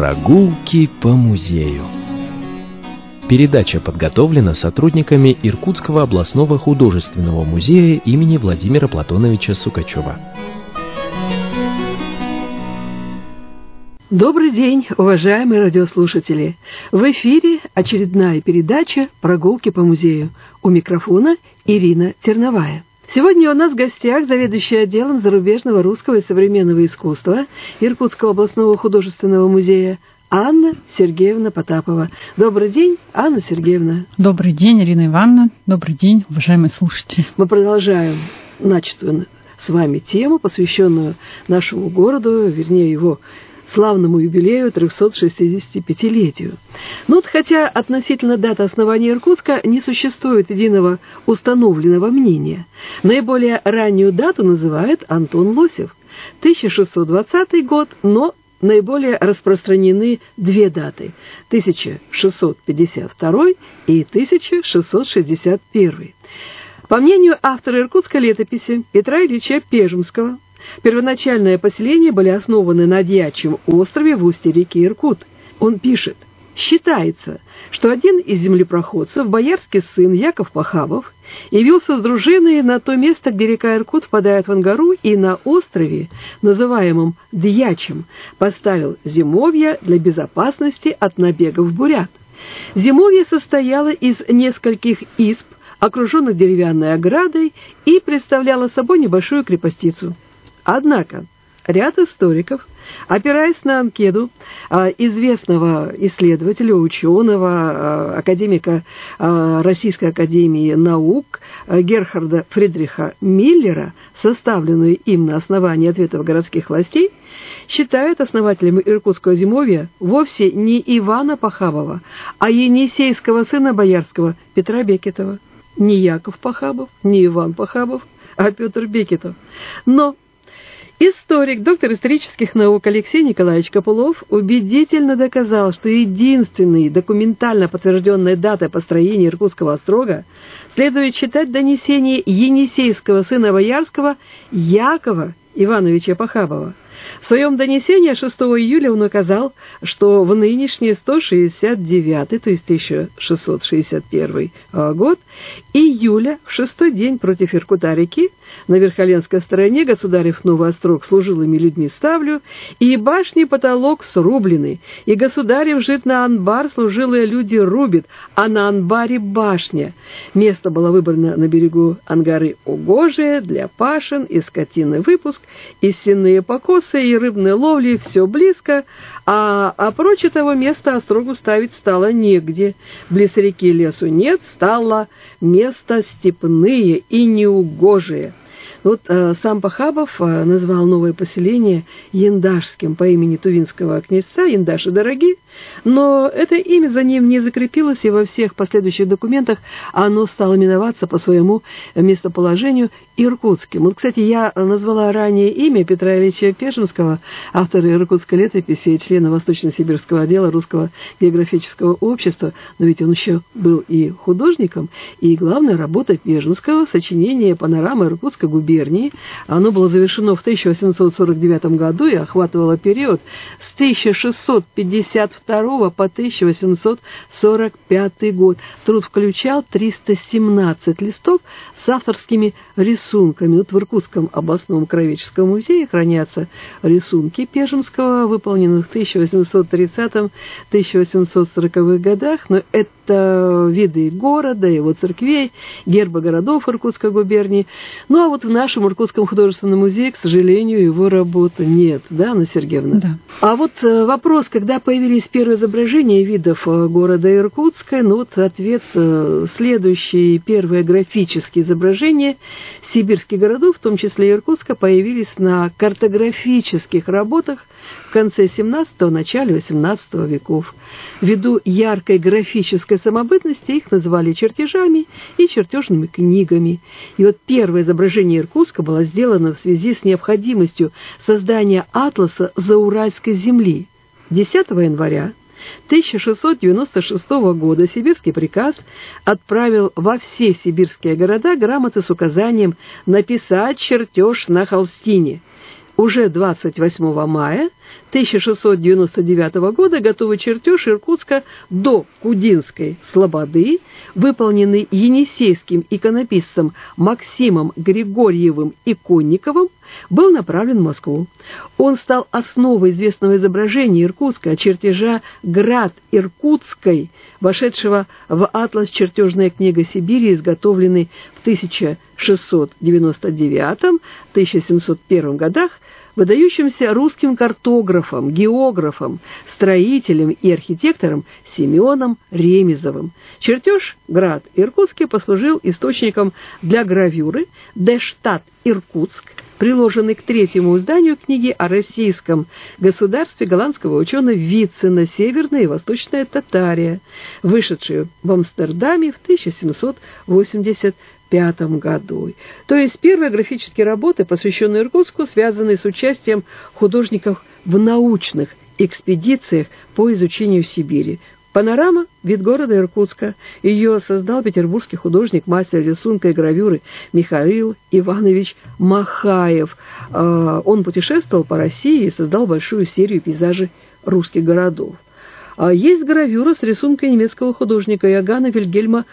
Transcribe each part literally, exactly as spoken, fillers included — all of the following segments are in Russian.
Прогулки по музею. Передача подготовлена сотрудниками Иркутского областного художественного музея имени Владимира Платоновича Сукачева. Добрый день, уважаемые радиослушатели! В эфире очередная передача «Прогулки по музею». У микрофона Ирина Терновая. Сегодня у нас в гостях заведующая отделом зарубежного русского и современного искусства Иркутского областного художественного музея Анна Сергеевна Потапова. Добрый день, Анна Сергеевна. Добрый день, Ирина Ивановна. Добрый день, уважаемые слушатели. Мы продолжаем начатую с вами тему, посвященную нашему городу, вернее его славному юбилею трехсот шестидесятипятилетию. Но вот хотя относительно даты основания Иркутска не существует единого установленного мнения, наиболее раннюю дату называет Антон Лосев, тысяча шестьсот двадцатый год, но наиболее распространены две даты – тысяча шестьсот пятьдесят второй и тысяча шестьсот шестьдесят первый. По мнению автора иркутской летописи Петра Ильича Пежемского, первоначальные поселения были основаны на Дьячьем острове в устье реки Иркут. Он пишет: «Считается, что один из землепроходцев, боярский сын Яков Похабов, явился с дружиной на то место, где река Иркут впадает в Ангару, и на острове, называемом Дьячьем, поставил зимовья для безопасности от набегов бурят. Зимовье состояло из нескольких изб, окруженных деревянной оградой, и представляло собой небольшую крепостицу. Однако ряд историков, опираясь на анкету известного исследователя, ученого, академика Российской академии наук Герхарда Фридриха Миллера, составленную им на основании ответов городских властей, считают основателем иркутского зимовья вовсе не Ивана Похабова, а енисейского сына боярского Петра Бекетова. Не Яков Похабов, не Иван Похабов, а Петр Бекетов. Но историк, доктор исторических наук Алексей Николаевич Копылов убедительно доказал, что единственной документально подтвержденной датой построения Иркутского острога следует считать донесение енисейского сына боярского Якова Ивановича Похабова. В своем донесении шестого июля он указал, что в нынешний сто шестьдесят девятый, то есть тысяча шестьсот шестьдесят первый год, июля, в шестой день против Иркута-реки, на Верхоленской стороне государев новый острог служилыми людьми ставлю, и башни потолок срублены, и государев жит на анбар служилые люди рубит, а на анбаре башня. Место было выбрано на берегу Ангары угожие для пашин и скотины выпуск, и сенные покосы, и рыбной ловли все близко, а, а прочь того места острогу ставить стало негде. Близ реки лесу нет, стало место степные и неугожие». Вот э, сам Похабов э, назвал новое поселение Яндашским по имени тувинского князца Яндаши Дороги, но это имя за ним не закрепилось, и во всех последующих документах оно стало именоваться по своему местоположению Иркутским. Вот, кстати, я назвала ранее имя Петра Ильича Пежемского, автора иркутской летописи и члена Восточно-Сибирского отдела Русского географического общества, но ведь он еще был и художником, и главная работа Пежемского, сочинение «Панорама Иркутской губернии», оно было завершено в тысяча восемьсот сорок девятом году и охватывало период с тысяча шестьсот пятьдесят второго по тысяча восемьсот сорок пятый год. Труд включал триста семнадцать листов с авторскими рисунками. Вот в Иркутском областном краеведческом музее хранятся рисунки Пежемского, выполненных в тысяча восемьсот тридцатом — тысяча восемьсот сороковых годах, но это виды города, его церквей, герба городов Иркутской губернии. Ну а вот в нашем Иркутском художественном музее, к сожалению, его работы нет, да, Анна Сергеевна? Да. А вот вопрос, когда появились первые изображения видов города Иркутска, ну вот ответ следующий. Первые графические изображения сибирских городов, в том числе Иркутска, появились на картографических работах в конце семнадцатого — начале восемнадцатого веков. Ввиду яркой графической самобытности их называли чертежами и чертежными книгами. И вот первое изображение Иркутска было сделано в связи с необходимостью создания атласа Зауральской земли. десятого января тысяча шестьсот девяносто шестого года сибирский приказ отправил во все сибирские города грамоты с указанием написать чертеж на холстине. Уже двадцать восьмого мая тысяча шестьсот девяносто девятого года готовый чертеж Иркутска до Кудинской слободы, выполненный енисейским иконописцем Максимом Григорьевым Иконниковым, был направлен в Москву. Он стал основой известного изображения Иркутска, чертежа «Град Иркутской», вошедшего в атлас «Чертежная книга Сибири», изготовленный в тысяча шестьсот девяносто девятом — тысяча семьсот первом годах выдающимся русским картографом, географом, строителем и архитектором Семеном Ремезовым. Чертеж «Град Иркутский» послужил источником для гравюры «Де штат Иркутск», приложенный к третьему изданию книги о российском государстве голландского ученого Вицина «Северная и Восточная Татария», вышедшей в Амстердаме в тысяча семьсот восемьдесят пятом году. То есть первые графические работы, посвященные Иркутску, связанные с участием художников в научных экспедициях по изучению Сибири. Панорама – вид города Иркутска. Ее создал петербургский художник, мастер рисунка и гравюры Михаил Иванович Махаев. Он путешествовал по России и создал большую серию пейзажей русских городов. Есть гравюра с рисункой немецкого художника Иоганна Вильгельма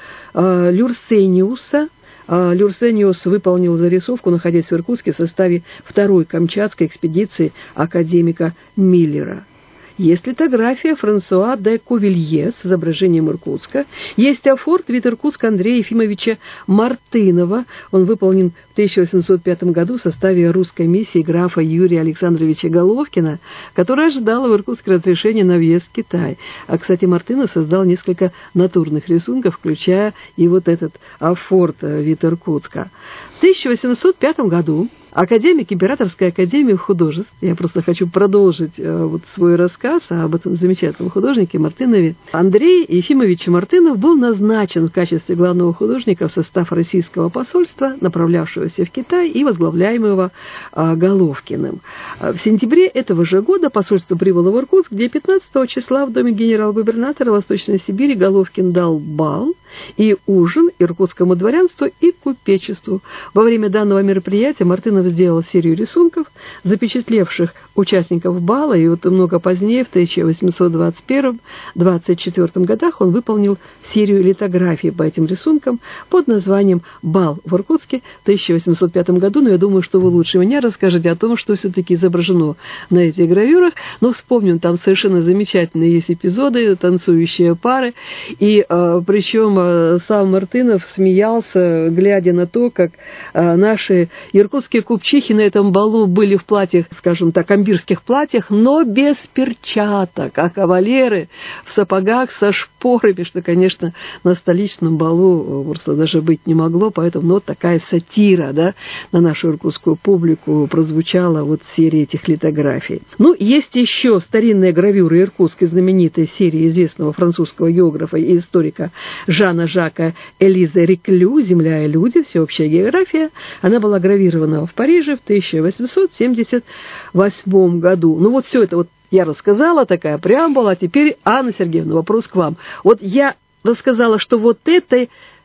Люрсениуса. Люрсениус выполнил зарисовку, находясь в Иркутске в составе второй Камчатской экспедиции академика Миллера. Есть литография Франсуа де Кувилье с изображением Иркутска. Есть афорт «Вид Иркутска» Андрея Ефимовича Мартынова. Он выполнен в тысяча восемьсот пятом году в составе русской миссии графа Юрия Александровича Головкина, который ожидал в Иркутске разрешения на въезд в Китай. А, кстати, Мартынов создал несколько натурных рисунков, включая и вот этот афорт «Вид Иркутска». В тысяча восемьсот пятом году академик Императорской академии художеств, я просто хочу продолжить э, вот свой рассказ об этом замечательном художнике Мартынове, Андрей Ефимович Мартынов был назначен в качестве главного художника в состав российского посольства, направлявшегося в Китай и возглавляемого э, Головкиным. В сентябре этого же года посольство прибыло в Иркутск, где пятнадцатого числа в доме генерал-губернатора Восточной Сибири Головкин дал бал и ужин иркутскому дворянству и купечеству. Во время данного мероприятия Мартынов сделал серию рисунков, запечатлевших участников бала, и вот много позднее, в тысяча восемьсот двадцать первом — двадцать четвёртом годах, он выполнил серию литографий по этим рисункам под названием «Бал в Иркутске» в тысяча восемьсот пятом году, но я думаю, что вы лучше меня расскажете о том, что все-таки изображено на этих гравюрах, но вспомним, там совершенно замечательные есть эпизоды, танцующие пары, и э, причем э, сам Мартынов смеялся, глядя на то, как э, наши иркутские купчихи на этом балу были в платьях, скажем так, амбирских платьях, но без перчаток, а кавалеры в сапогах со шпорами, что, конечно, на столичном балу просто даже быть не могло, поэтому ну, вот такая сатира, да, на нашу иркутскую публику прозвучала вот серия этих литографий. Ну, есть еще старинная гравюра иркутской знаменитой серии известного французского географа и историка Жана Жака Элизы Реклю «Земля и люди. Всеобщая география». Она была гравирована в Париже в тысяча восемьсот семьдесят восьмом году. Ну вот все это вот я рассказала, такая преамбула, а теперь, Анна Сергеевна, вопрос к вам. Вот я рассказала, что вот это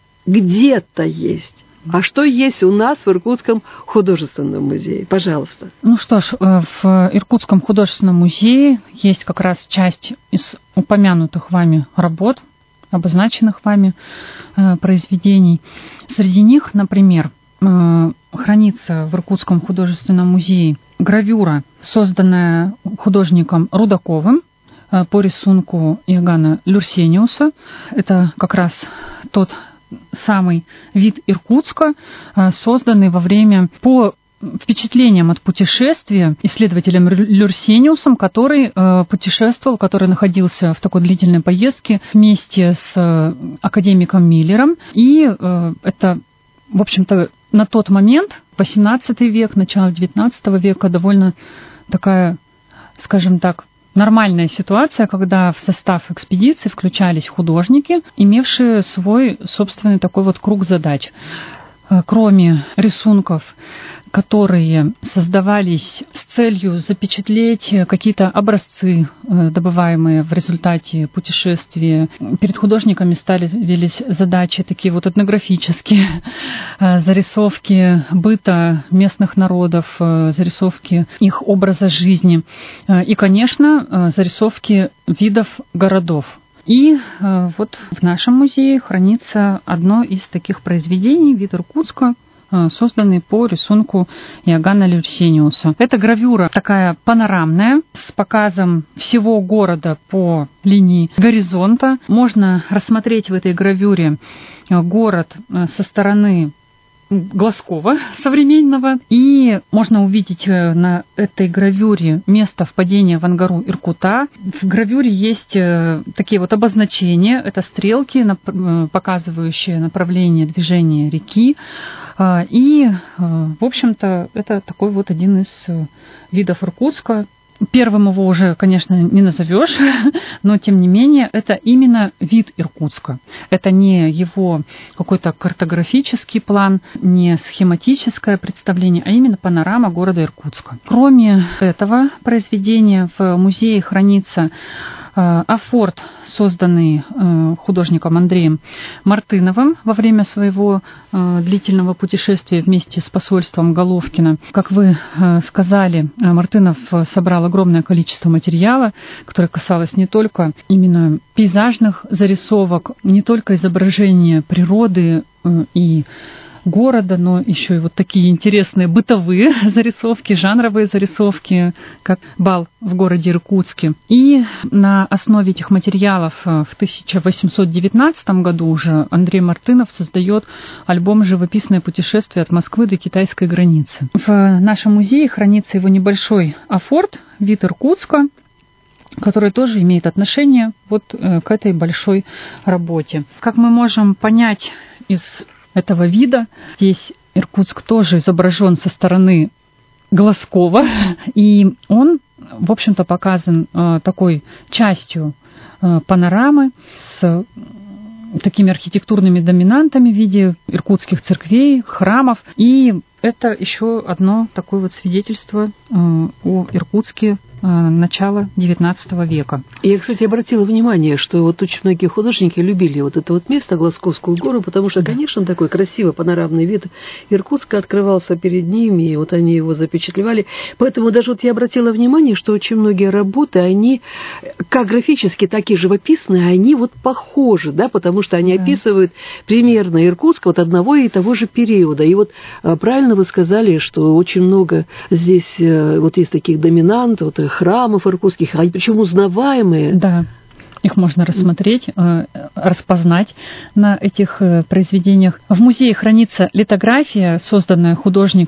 где-то есть. А что есть у нас в Иркутском художественном музее? Пожалуйста. Ну что ж, в Иркутском художественном музее есть как раз часть из упомянутых вами работ, обозначенных вами произведений. Среди них, например, хранится в Иркутском художественном музее гравюра, созданная художником Рудаковым по рисунку Иоганна Люрсениуса. Это как раз тот самый вид Иркутска, созданный во время по впечатлениям от путешествия исследователем Люрсениусом, который путешествовал, который находился в такой длительной поездке вместе с академиком Миллером. И это, в общем-то, на тот момент, восемнадцатый век, начало девятнадцатого века, довольно такая, скажем так, нормальная ситуация, когда в состав экспедиции включались художники, имевшие свой собственный такой вот круг задач. кроме рисунков, которые создавались с целью запечатлеть какие-то образцы, добываемые в результате путешествия, перед художниками ставились задачи такие вот этнографические, зарисовки быта местных народов, зарисовки их образа жизни и, конечно, зарисовки видов городов. И э, вот в нашем музее хранится одно из таких произведений, вид Иркутска, э, созданный по рисунку Иоганна Люрсениуса. Это гравюра такая панорамная, с показом всего города по линии горизонта. Можно рассмотреть в этой гравюре город со стороны Глазкова современного. И можно увидеть на этой гравюре место впадения в Ангару Иркута. В гравюре есть такие вот обозначения. Это стрелки, показывающие направление движения реки. И, в общем-то, это такой вот один из видов Иркутска. Первым его уже, конечно, не назовешь, но тем не менее это именно вид Иркутска. Это не его какой-то картографический план, не схематическое представление, а именно панорама города Иркутска. Кроме этого произведения в музее хранится афорт, созданный художником Андреем Мартыновым во время своего длительного путешествия вместе с посольством Головкина. Как вы сказали, Мартынов собрал огромное количество материала, которое касалось не только именно пейзажных зарисовок, не только изображения природы и города, но еще и вот такие интересные бытовые зарисовки, жанровые зарисовки, как бал в городе Иркутске. И на основе этих материалов в тысяча восемьсот девятнадцатом году уже Андрей Мартынов создает альбом «Живописное путешествие от Москвы до китайской границы». В нашем музее хранится его небольшой афорт «Вид Иркутска», который тоже имеет отношение вот к этой большой работе. Как мы можем понять из этого вида, здесь Иркутск тоже изображен со стороны Глазкова, и он, в общем-то, показан э, такой частью э, панорамы с такими архитектурными доминантами в виде иркутских церквей, храмов. И это еще одно такое вот свидетельство э, о Иркутске э, начала девятнадцатого века. Я, кстати, обратила внимание, что вот очень многие художники любили вот это вот место, Глазковскую гору, потому что, конечно, такой красивый панорамный вид Иркутска открывался перед ними, и вот они его запечатлевали. Поэтому даже вот я обратила внимание, что очень многие работы, они как графически, так и живописные, они вот похожи, да, потому что они да. описывают примерно Иркутск вот одного и того же периода. И вот правильно вы сказали, что очень много здесь вот есть таких доминантов, вот, храмов иркутских, они причем узнаваемые. Да, их можно рассмотреть, распознать на этих произведениях. В музее хранится литография, созданная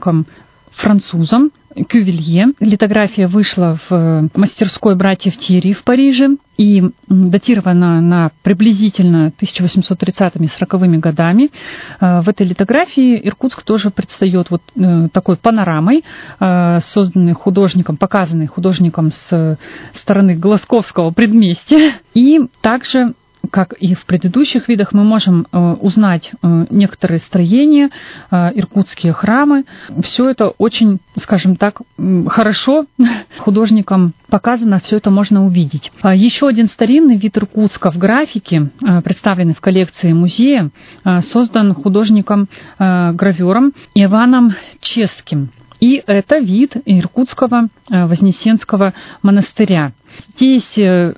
художником-французом Кювелье. Литография вышла в мастерской братьев Тьерри в Париже и датирована на приблизительно тысяча восемьсот тридцатыми — сороковыми годами. В этой литографии Иркутск тоже предстает вот такой панорамой, созданной художником, показанной художником с стороны Глазковского предместья. И также, как и в предыдущих видах, мы можем узнать некоторые строения, иркутские храмы. Все это очень, скажем так, хорошо художникам показано, все это можно увидеть. Еще один старинный вид Иркутска в графике, представленный в коллекции музея, создан художником-гравером Иваном Ческим. И это вид Иркутского Вознесенского монастыря. Здесь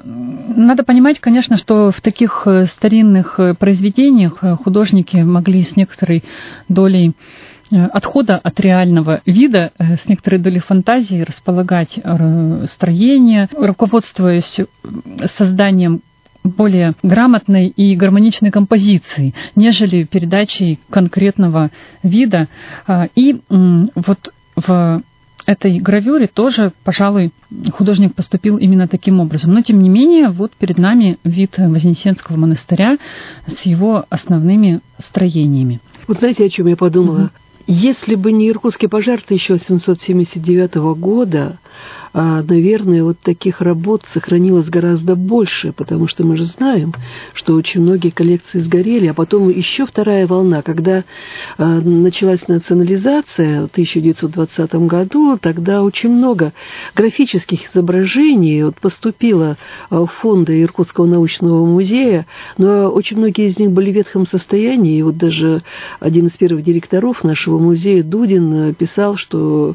надо понимать, конечно, что в таких старинных произведениях художники могли с некоторой долей отхода от реального вида, с некоторой долей фантазии располагать строения, руководствуясь созданием более грамотной и гармоничной композиции, нежели передачей конкретного вида. И вот в этой гравюре тоже, пожалуй, художник поступил именно таким образом. Но, тем не менее, вот перед нами вид Вознесенского монастыря с его основными строениями. Вот знаете, о чем я подумала? Угу. Если бы не иркутский пожар тысяча восемьсот семьдесят девятого года, наверное, вот таких работ сохранилось гораздо больше, потому что мы же знаем, что очень многие коллекции сгорели, а потом еще вторая волна, когда началась национализация в тысяча девятьсот двадцатом году, тогда очень много графических изображений вот поступило в фонды Иркутского научного музея, но очень многие из них были в ветхом состоянии, и вот даже один из первых директоров нашего музея, Дудин, писал, что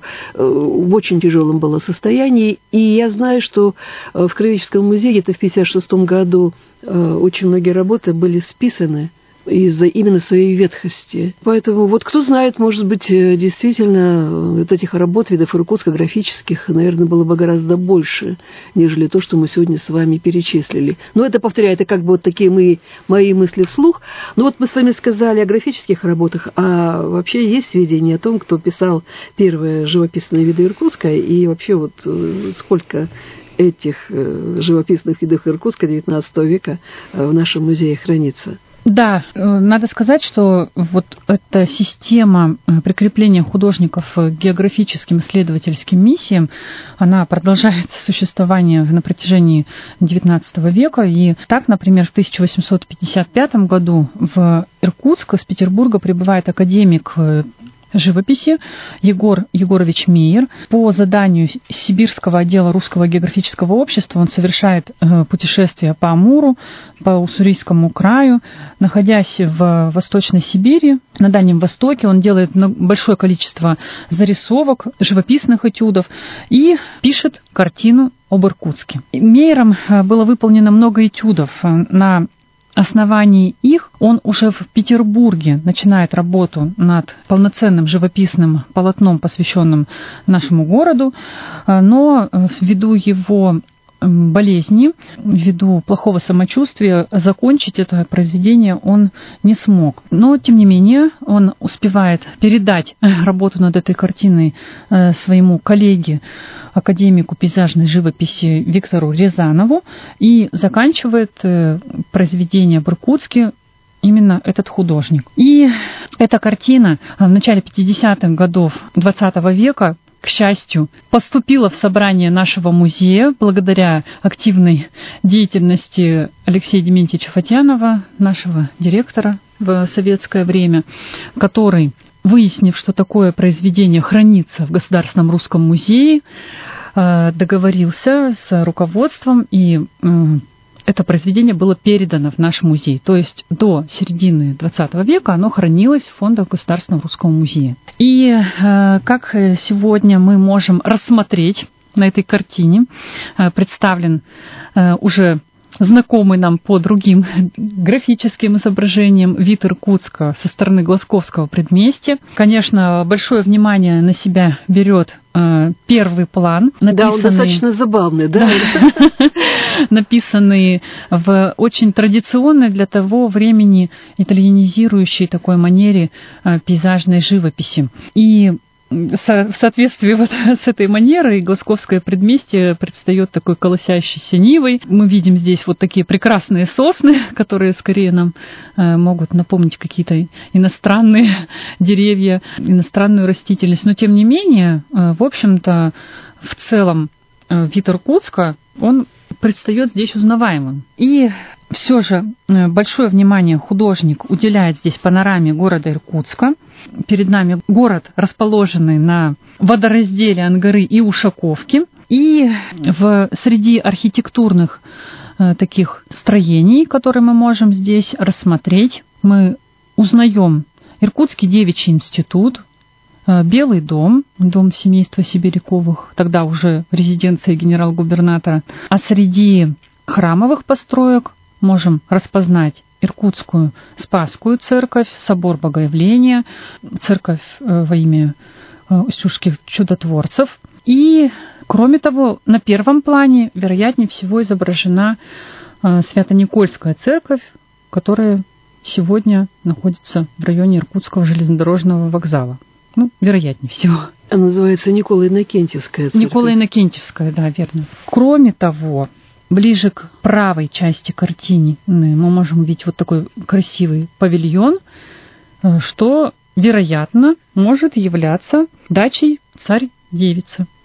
в очень тяжелом было состоянии. И я знаю, что в Краеведческом музее где-то в тысяча девятьсот пятьдесят шестом году очень многие работы были списаны из-за именно своей ветхости. Поэтому вот кто знает, может быть, действительно вот этих работ, видов иркутско-графических, наверное, было бы гораздо больше, нежели то, что мы сегодня с вами перечислили. Но это, повторяю, это как бы вот такие мои, мои мысли вслух. Но вот мы с вами сказали о графических работах, а вообще есть сведения о том, кто писал первые живописные виды Иркутска, и вообще вот сколько этих живописных видов Иркутска девятнадцатого века в нашем музее хранится. Да, надо сказать, что вот эта система прикрепления художников к географическим исследовательским миссиям, она продолжает существование на протяжении девятнадцатого века. И так, например, в тысяча восемьсот пятьдесят пятом году в Иркутск из Петербурга прибывает академик живописи Егор Егорович Мейер. По заданию Сибирского отдела Русского географического общества он совершает путешествие по Амуру, по Уссурийскому краю. Находясь в Восточной Сибири, на Дальнем Востоке, он делает большое количество зарисовок, живописных этюдов и пишет картину об Иркутске. Мейером было выполнено много этюдов. На основании их он уже в Петербурге начинает работу над полноценным живописным полотном, посвященным нашему городу, но ввиду его болезни, ввиду плохого самочувствия, закончить это произведение он не смог. Но, тем не менее, он успевает передать работу над этой картиной своему коллеге, академику пейзажной живописи Виктору Рязанову, и заканчивает произведение об Иркутске именно этот художник. И эта картина в начале пятидесятых годов двадцатого века, к счастью, поступила в собрание нашего музея благодаря активной деятельности Алексея Дементьевича Фатьянова, нашего директора в советское время, который, выяснив, что такое произведение хранится в Государственном русском музее, договорился с руководством, и это произведение было передано в наш музей. То есть до середины двадцатого века оно хранилось в фондах Государственного русского музея. И э, как сегодня мы можем рассмотреть на этой картине, э, представлен э, уже знакомый нам по другим графическим изображениям вид Иркутска со стороны Глазковского предместья. Конечно, большое внимание на себя берет э, первый план. Да, он достаточно забавный, да? Написанный в очень традиционной для того времени итальянизирующей такой манере э, пейзажной живописи. И в соответствии вот с этой манерой Глазковское предместье предстает такой колосящейся нивой. Мы видим здесь вот такие прекрасные сосны, которые скорее нам могут напомнить какие-то иностранные деревья, иностранную растительность. Но тем не менее, в общем-то, в целом вид Иркутска, он предстает здесь узнаваемым. И все же большое внимание художник уделяет здесь панораме города Иркутска. Перед нами город, расположенный на водоразделе Ангары и Ушаковки. И в, среди архитектурных э, таких строений, которые мы можем здесь рассмотреть, мы узнаем Иркутский девичий институт, э, Белый дом, дом семейства Сибиряковых, тогда уже резиденция генерал-губернатора. А среди храмовых построек можем распознать Иркутскую Спасскую церковь, собор Богоявления, церковь во имя устюжских чудотворцев. И, кроме того, на первом плане, вероятнее всего, изображена Свято-Никольская церковь, которая сегодня находится в районе Иркутского железнодорожного вокзала. Ну, вероятнее всего. Она называется Николо-Иннокентьевская церковь. Николо-Иннокентьевская, да, верно. Кроме того, ближе к правой части картины мы можем увидеть вот такой красивый павильон, что, вероятно, может являться дачей царь-девицы.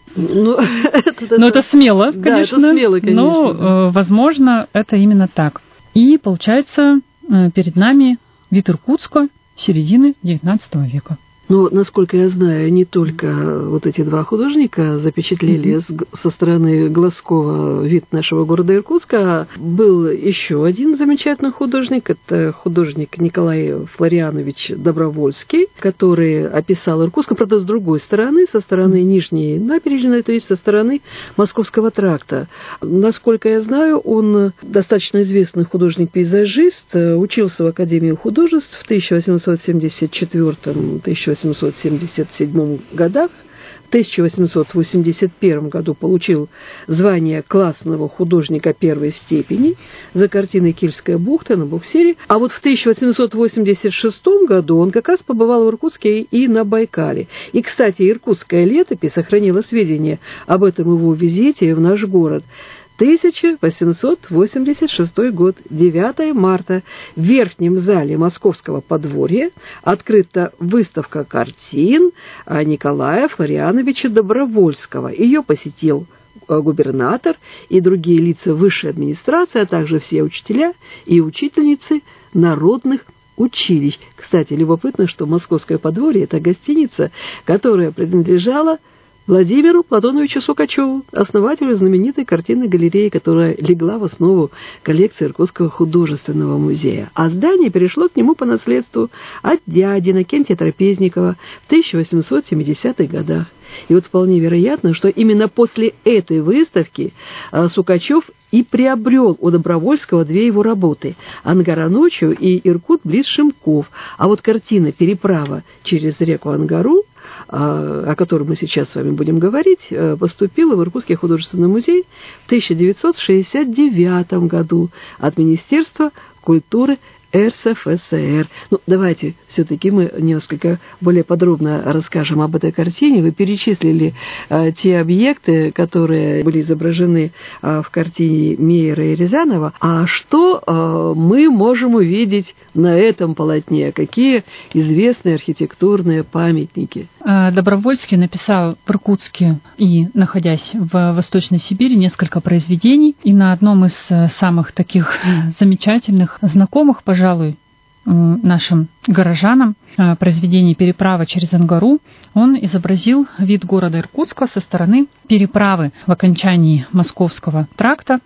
Ну, это, но это смело, конечно. Да, это смело, конечно. Но, возможно, это именно так. И получается перед нами вид Иркутска середины девятнадцатого века. Но, насколько я знаю, не только вот эти два художника запечатлели mm-hmm. со стороны Глазкова вид нашего города Иркутска, а был еще один замечательный художник, это художник Николай Флорианович Добровольский, который описал Иркутск, правда, с другой стороны, со стороны Нижней набережной, то есть со стороны Московского тракта. Насколько я знаю, он достаточно известный художник-пейзажист, учился в Академии художеств в тысяча восемьсот семьдесят четвёртом — тысяча восемьсот семьдесят седьмом годах. В тысяча восемьсот восемьдесят первом году получил звание классного художника первой степени за картиной «Кильская бухта» на буксире. А вот в тысяча восемьсот восемьдесят шестом году он как раз побывал в Иркутске и на Байкале. И, кстати, иркутская летопись сохранила сведения об этом его визите в наш город. тысяча восемьсот восемьдесят шестой год, девятого марта, в верхнем зале Московского подворья открыта выставка картин Николая Флориановича Добровольского. Ее посетил губернатор и другие лица высшей администрации, а также все учителя и учительницы народных училищ. Кстати, любопытно, что Московское подворье – это гостиница, которая принадлежала Владимиру Платоновичу Сукачеву, основателю знаменитой картинной галереи, которая легла в основу коллекции Иркутского художественного музея. А здание перешло к нему по наследству от дяди Иннокентия Трапезникова в тысяча восемьсот семидесятых годах. И вот вполне вероятно, что именно после этой выставки Сукачев и приобрел у Добровольского две его работы «Ангара ночью» и «Иркут близ Шимков». А вот картина «Переправа через реку Ангару», о котором мы сейчас с вами будем говорить, поступила в Иркутский художественный музей в тысяча девятьсот шестьдесят девятом году от Министерства культуры эр эс эф эс эр. Ну, давайте все-таки мы несколько более подробно расскажем об этой картине. Вы перечислили э, те объекты, которые были изображены э, в картине Мейера и Рязанова. А что э, мы можем увидеть на этом полотне? Какие известные архитектурные памятники? Добровольский написал в Иркутске и, находясь в Восточной Сибири, несколько произведений. И на одном из самых таких замечательных, знакомых, пожалуй, нашим горожанам, произведение «Переправа через Ангару», он изобразил вид города Иркутска со стороны переправы в окончании Московского тракта.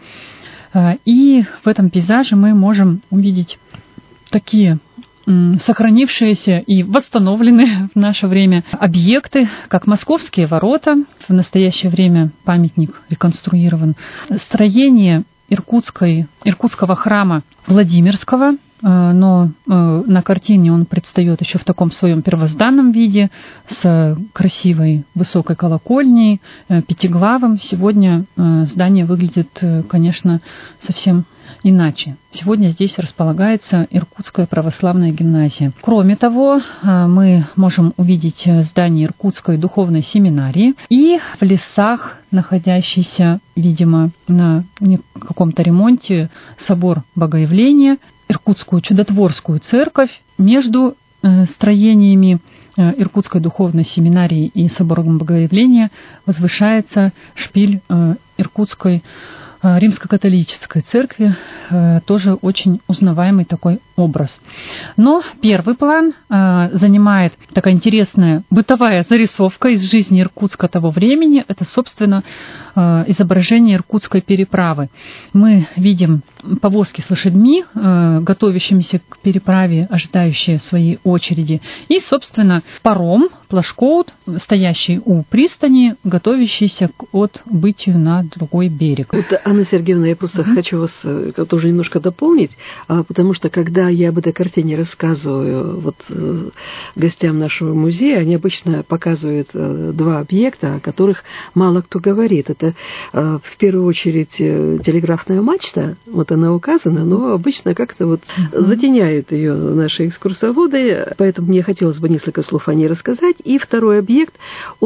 И в этом пейзаже мы можем увидеть такие сохранившиеся и восстановленные в наше время объекты, как Московские ворота, в настоящее время памятник реконструирован, строение Иркутской, Иркутского храма Владимирского, но на картине он предстает еще в таком своем первозданном виде, с красивой высокой колокольней, пятиглавым. Сегодня здание выглядит, конечно, совсем иначе. Сегодня здесь располагается Иркутская православная гимназия. Кроме того, мы можем увидеть здание Иркутской духовной семинарии и в лесах, находящийся, видимо, на каком-то ремонте, собор Богоявления, Иркутскую чудотворскую церковь. Между строениями Иркутской духовной семинарии и собором Богоявления возвышается шпиль Иркутской римско-католической церкви, тоже очень узнаваемый такой образ. Но первый план занимает такая интересная бытовая зарисовка из жизни Иркутска того времени. Это, собственно, изображение Иркутской переправы. Мы видим повозки с лошадьми, готовящимися к переправе, ожидающие своей очереди. И, собственно, паром, плашкоут, стоящий у пристани, готовящийся к отбытию на другой берег. Вот, Анна Сергеевна, я просто mm-hmm. хочу вас тоже немножко дополнить, потому что, когда я об этой картине рассказываю вот гостям нашего музея, они обычно показывают два объекта, о которых мало кто говорит. Это, в первую очередь, телеграфная мачта, вот она указана, но обычно как-то вот mm-hmm. затеняют ее наши экскурсоводы, поэтому мне хотелось бы несколько слов о ней рассказать. И второй объект, он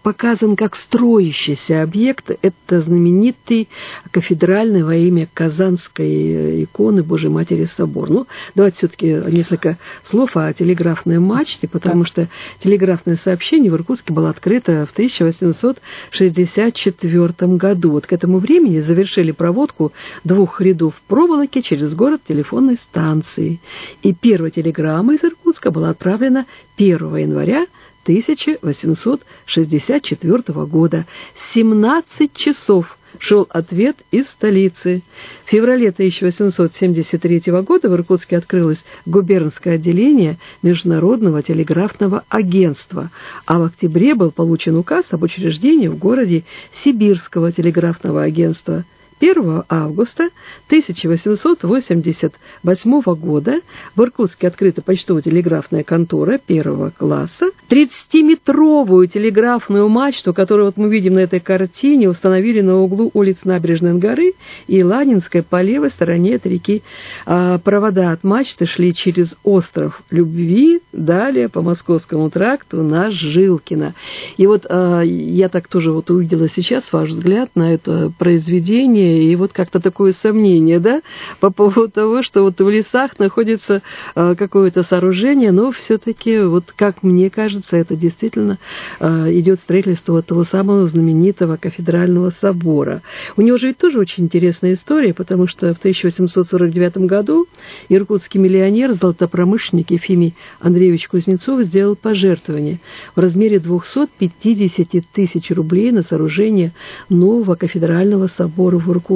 показан как строящийся объект. Это знаменитый кафедральный во имя Казанской иконы Божьей Матери собор. Ну, давайте все-таки несколько слов о телеграфной мачте, потому что телеграфное сообщение в Иркутске было открыто в тысяча восемьсот шестьдесят четвёртом году. Вот к этому времени завершили проводку двух рядов проволоки через город телефонной станции. И первая телеграмма из Иркутска была отправлена первого января тысяча восемьсот шестьдесят четвёртого года. семнадцать часов шел ответ из столицы. В феврале тысяча восемьсот семьдесят третьего года в Иркутске открылось губернское отделение Международного телеграфного агентства, а в октябре был получен указ об учреждении в городе Сибирского телеграфного агентства. первого августа тысяча восемьсот восемьдесят восьмого года в Иркутске открыта почтово-телеграфная контора первого класса. тридцатиметровую телеграфную мачту, которую вот мы видим на этой картине, установили на углу улиц Набережной горы и Ладинской по левой стороне от реки. А провода от мачты шли через остров Любви, далее по Московскому тракту на Жилкино. И вот а, я так тоже вот увидела сейчас ваш взгляд на это произведение, и вот как-то такое сомнение, да, по поводу того, что вот в лесах находится э, какое-то сооружение, но все-таки, вот как мне кажется, это действительно э, идет строительство вот того самого знаменитого кафедрального собора. У него же ведь тоже очень интересная история, потому что в тысяча восемьсот сорок девятом году иркутский миллионер, золотопромышленник Ефимий Андреевич Кузнецов сделал пожертвование в размере двухсот пятидесяти тысяч рублей на сооружение нового кафедрального собора в Иркутске.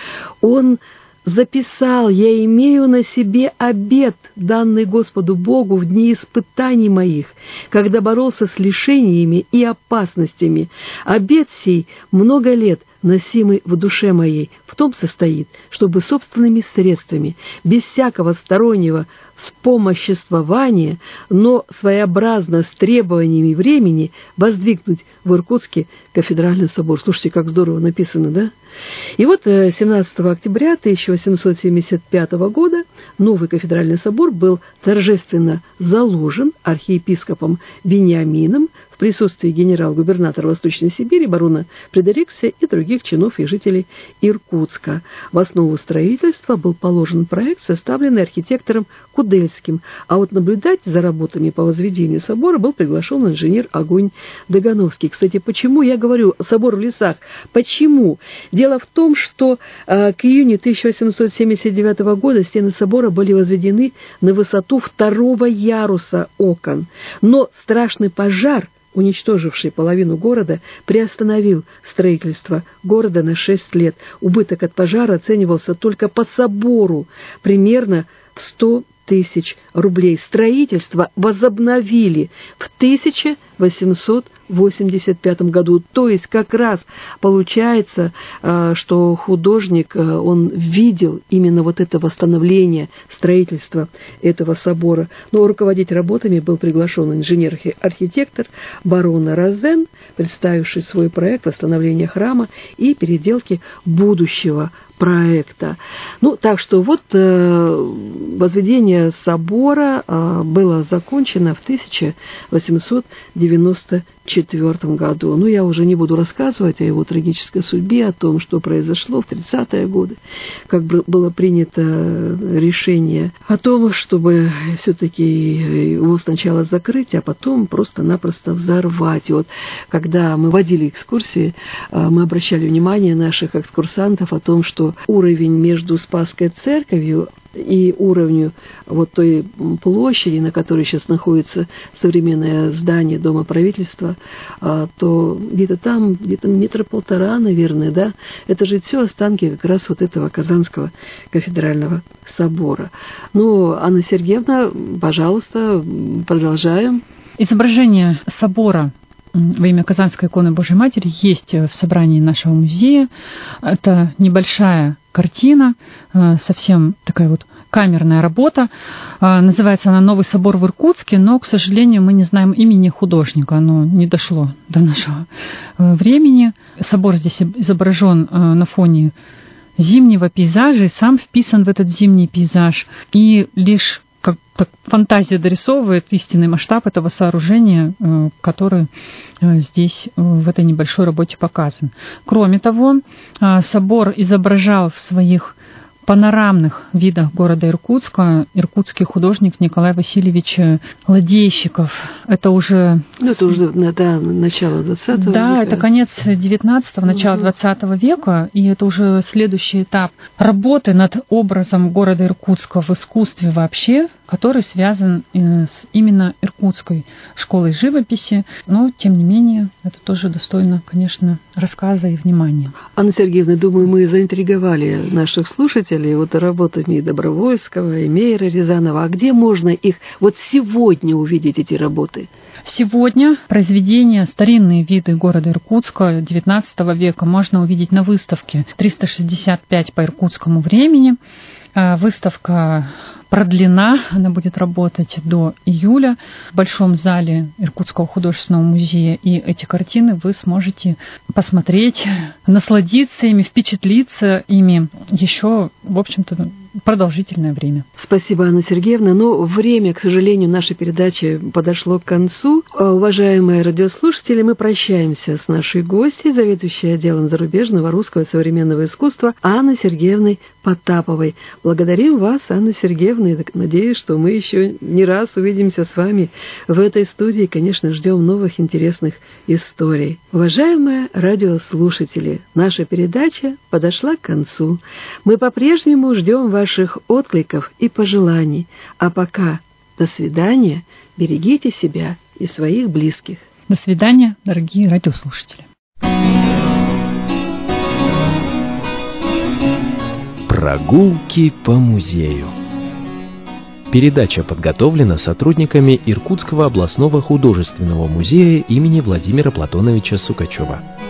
Он записал: «Я имею на себе обет, данный Господу Богу в дни испытаний моих, когда боролся с лишениями и опасностями. Обет сей много лет носимый в душе моей в том состоит, чтобы собственными средствами, без всякого стороннего вспомоществования, но своеобразно с требованиями времени воздвигнуть в Иркутске кафедральный собор». Слушайте, как здорово написано, да? И вот семнадцатого октября тысяча восемьсот семьдесят пятого года новый кафедральный собор был торжественно заложен архиепископом Вениамином в присутствии генерал-губернатора Восточной Сибири барона Фредерикса и других чинов и жителей Иркутска. В основу строительства был положен проект, составленный архитектором Кудельским, а вот наблюдать за работами по возведению собора был приглашен инженер Огонь Дагановский. Кстати, почему я говорю собор в лесах? Почему? Дело в том, что э, к июню тысяча восемьсот семьдесят девятого года стены собора были возведены на высоту второго яруса окон, но страшный пожар, уничтоживший половину города, приостановил строительство города на шесть лет. Убыток от пожара оценивался только по собору примерно в сто тысяч рублей. Строительство возобновили в тысяча восемьсот восемьдесят пятом году. То есть как раз получается, что художник, он видел именно вот это восстановление строительства этого собора. Но руководить работами был приглашен инженер-архитектор барон Розен, представивший свой проект восстановления храма и переделки будущего проекта. Ну, так что вот э, возведение собора э, было закончено в тысяча восемьсот девяносто четвёртом году. Ну, я уже не буду рассказывать о его трагической судьбе, о том, что произошло в тридцатые годы, как бы было принято решение о том, чтобы все-таки его сначала закрыть, а потом просто-напросто взорвать. И вот когда мы водили экскурсии, мы обращали внимание наших экскурсантов о том, что уровень между Спасской церковью и уровню вот той площади, на которой сейчас находится современное здание Дома правительства, то где-то там, где-то метра полтора, наверное, да, это же все останки как раз вот этого Казанского кафедрального собора. Ну, Анна Сергеевна, пожалуйста, продолжаем. Изображение собора во имя Казанской иконы Божьей Матери есть в собрании нашего музея. Это небольшая картина, совсем такая вот камерная работа. Называется она «Новый собор в Иркутске», но, к сожалению, мы не знаем имени художника. Оно не дошло до нашего времени. Собор здесь изображен на фоне зимнего пейзажа и сам вписан в этот зимний пейзаж. И лишь как фантазия дорисовывает истинный масштаб этого сооружения, который здесь в этой небольшой работе показан. Кроме того, собор изображал в своих панорамных видах города Иркутска иркутский художник Николай Васильевич Ладейщиков. Это уже... Ну, это уже да, начало двадцатого да, века. Да, это конец девятнадцатого, начало двадцатого века, и это уже следующий этап работы над образом города Иркутска в искусстве вообще, который связан с именно Иркутской школой живописи, но, тем не менее, это тоже достойно, конечно, рассказа и внимания. Анна Сергеевна, думаю, мы заинтриговали наших слушателей вот работами и Добровольского, и Мейера Рязанова. А где можно их вот сегодня увидеть, эти работы? Сегодня произведения, старинные виды города Иркутска девятнадцатого века можно увидеть на выставке триста шестьдесят пять по иркутскому времени. Выставка продлена, она будет работать до июля в Большом зале Иркутского художественного музея. И эти картины вы сможете посмотреть, насладиться ими, впечатлиться ими еще, в общем-то, продолжительное время. Спасибо, Анна Сергеевна. Но время, к сожалению, нашей передачи подошло к концу. Уважаемые радиослушатели, мы прощаемся с нашей гостьей, заведующей отделом зарубежного русского и современного искусства Анной Сергеевной Потаповой. Благодарим вас, Анна Сергеевна, и надеюсь, что мы еще не раз увидимся с вами в этой студии и, конечно, ждем новых интересных историй. Уважаемые радиослушатели, наша передача подошла к концу. Мы по-прежнему ждем ваших откликов и пожеланий. А пока до свидания, берегите себя и своих близких. До свидания, дорогие радиослушатели. Прогулки по музею. Передача подготовлена сотрудниками Иркутского областного художественного музея имени Владимира Платоновича Сукачева.